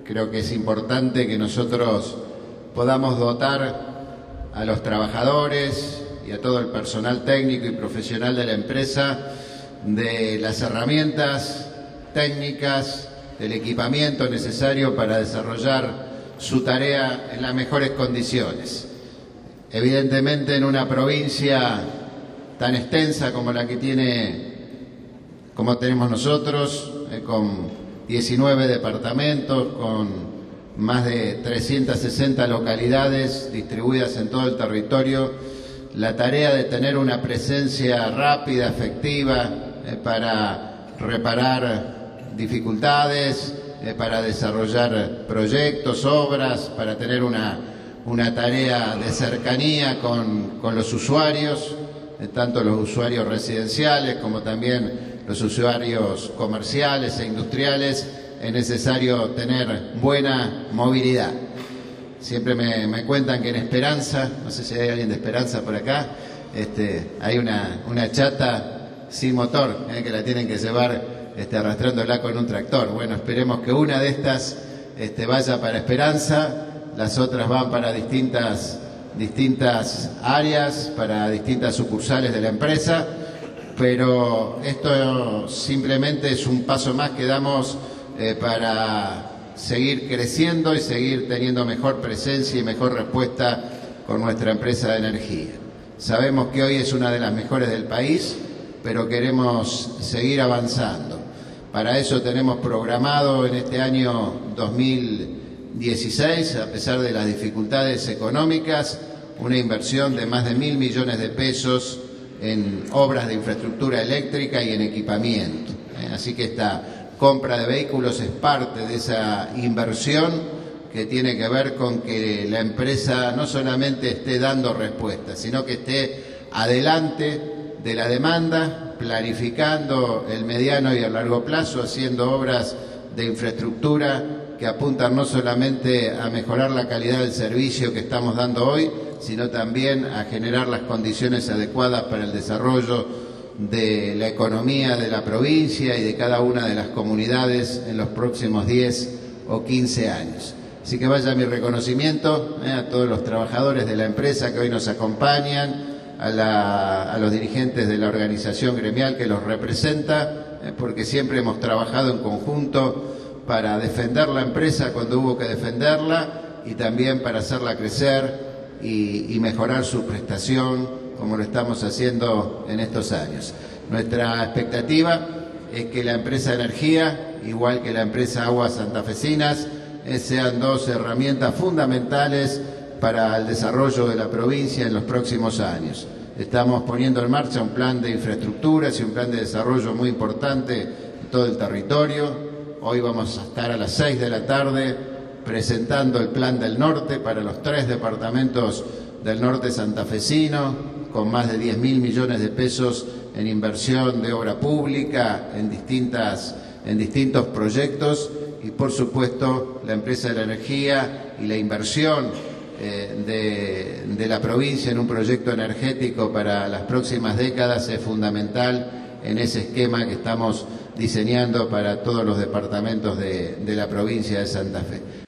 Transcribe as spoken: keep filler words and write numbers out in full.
creo que es importante que nosotros podamos dotar a los trabajadores y a todo el personal técnico y profesional de la empresa de las herramientas técnicas, del equipamiento necesario para desarrollar su tarea en las mejores condiciones. Evidentemente, en una provincia tan extensa como la que tiene, como tenemos nosotros, eh, con diecinueve departamentos, con más de trescientas sesenta localidades distribuidas en todo el territorio, la tarea de tener una presencia rápida, efectiva, eh, para reparar dificultades, eh, para desarrollar proyectos, obras, para tener una, una tarea de cercanía con, con los usuarios, eh, tanto los usuarios residenciales como también los usuarios comerciales e industriales, es necesario tener buena movilidad. Siempre me, me cuentan que en Esperanza, no sé si hay alguien de Esperanza por acá, este, hay una, una chata sin motor, eh, que la tienen que llevar Este, arrastrándola con un tractor. Bueno, esperemos que una de estas este, vaya para Esperanza, las otras van para distintas, distintas áreas, para distintas sucursales de la empresa, pero esto simplemente es un paso más que damos eh, para seguir creciendo y seguir teniendo mejor presencia y mejor respuesta con nuestra empresa de energía. Sabemos que hoy es una de las mejores del país, pero queremos seguir avanzando. Para eso tenemos programado en este año dos mil dieciséis, a pesar de las dificultades económicas, una inversión de más de mil millones de pesos en obras de infraestructura eléctrica y en equipamiento. Así que esta compra de vehículos es parte de esa inversión que tiene que ver con que la empresa no solamente esté dando respuestas, sino que esté adelante de la demanda, planificando el mediano y el largo plazo, haciendo obras de infraestructura que apuntan no solamente a mejorar la calidad del servicio que estamos dando hoy, sino también a generar las condiciones adecuadas para el desarrollo de la economía de la provincia y de cada una de las comunidades en los próximos diez o quince años. Así que vaya mi reconocimiento eh, a todos los trabajadores de la empresa que hoy nos acompañan, A, la, a los dirigentes de la organización gremial que los representa, eh, porque siempre hemos trabajado en conjunto para defender la empresa cuando hubo que defenderla y también para hacerla crecer y, y mejorar su prestación, como lo estamos haciendo en estos años. Nuestra expectativa es que la empresa de energía, igual que la empresa Aguas Santafesinas, eh, sean dos herramientas fundamentales para el desarrollo de la provincia en los próximos años. Estamos poniendo en marcha un plan de infraestructuras y un plan de desarrollo muy importante en todo el territorio. Hoy vamos a estar a las seis de la tarde presentando el Plan del Norte para los tres departamentos del norte santafesino, con más de diez mil millones de pesos en inversión de obra pública en, distintas, en distintos proyectos y, por supuesto, la empresa de la energía y la inversión De, de la provincia en un proyecto energético para las próximas décadas es fundamental en ese esquema que estamos diseñando para todos los departamentos de, de la provincia de Santa Fe.